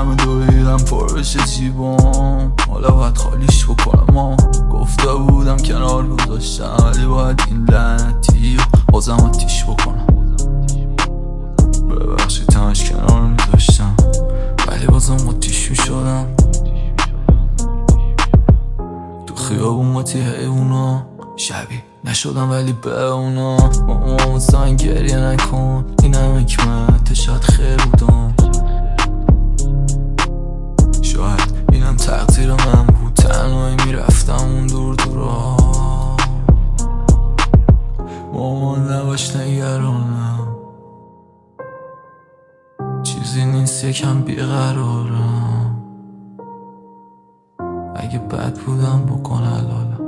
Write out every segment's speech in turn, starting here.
همه دویدم پر بشه جیبام، حالا باید خالیش بکنم. گفته بودم کنار گذاشتم ولی باید این لعنتی بازم آتیش بکنم. ببخشید همش کنار میذاشتم ولی بازم آتیش میشدم. تو خیابون قاطی حیونا شبیه نشدم ولی به اونا. مامان زن گریه نکن، این هم حکمت شاید خیر بودم، شاید اینم تقدیر من بود. تنهایی میرفتم اون دور دورا. مامان نباش نگرانم، چیزی نیست یکم بیقرارم. اگه بد بودم بکن حلالم،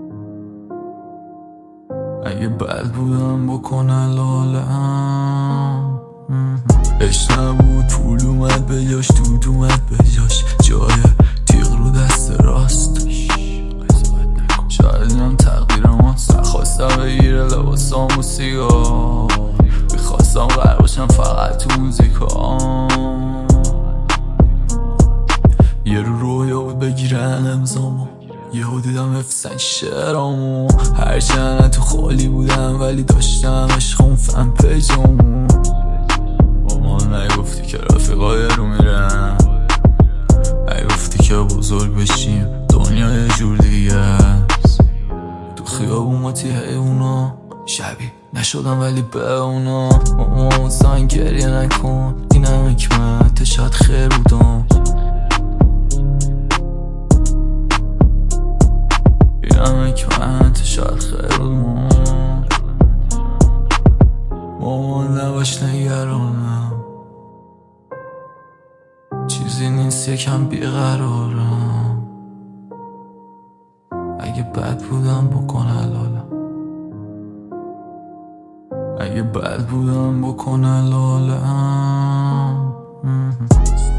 اگه بد بودم بکن حلالم. عشق نبود پول اومد به جاش، دود اومد به جاش، جای تیغ رو دست راستش. شاید اینم تقدیرم هست. نخواستم بگیره لباسام و سیگار، میخواستم غرق باشم فقط تو موزیکام. یه رویا بود بگیرن امضامو، یهو دیدم حفظن شعرامو. هرچند تو خالی بودم ولی داشتم عشقم فن پیجامو. مامان نگفتی که رفیقای رو میرن، نگفتی که بزرگ بشیم دنیا یه جور دیگه است. تو خیابون قاطی حیونا شبیه نشدم ولی به اونا. مامان زن گریه نکن، این هم حکمت شاید خیر بودم، این هم حکمت شاید خیر بودم. مامان نباش نگرانم، چیزی نیست یکم بیقرارم. اگه بد بودم بکن حلالم، اگه بد بودم بکن حلالم.